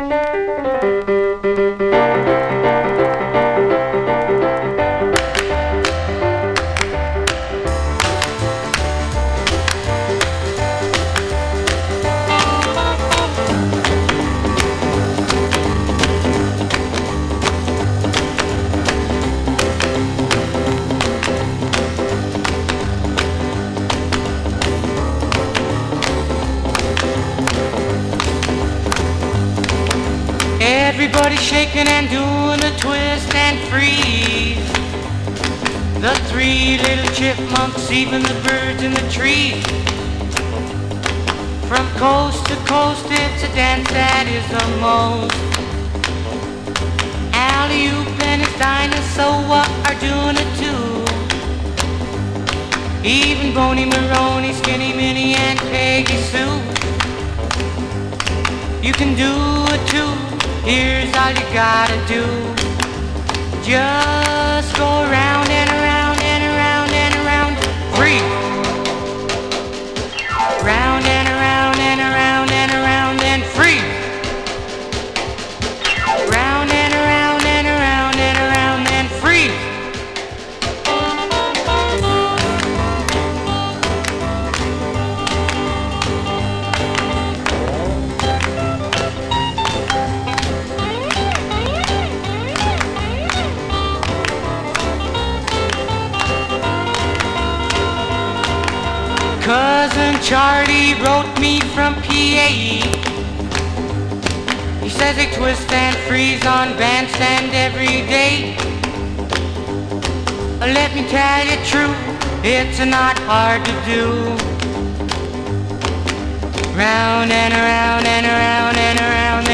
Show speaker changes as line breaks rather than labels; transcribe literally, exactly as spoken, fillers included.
Everybody shaking and doing a twist and freeze. The three little chipmunks, even the birds in the trees. From coast to coast, it's a dance that is the most. Alley-oop and his dinosaur are doing it too. Even Boney Maroney, Skinny Minnie, and Peggy Sue. You can do it too. Here's all you gotta do. Just go around and around and around and around. Free. Round and around and around and around and free. Round and around and around and around and free. Cousin Charlie wrote me from P A. He says they twist and freeze on bandstand every day. Let me tell you true, it's not hard to do. Round and around and around and around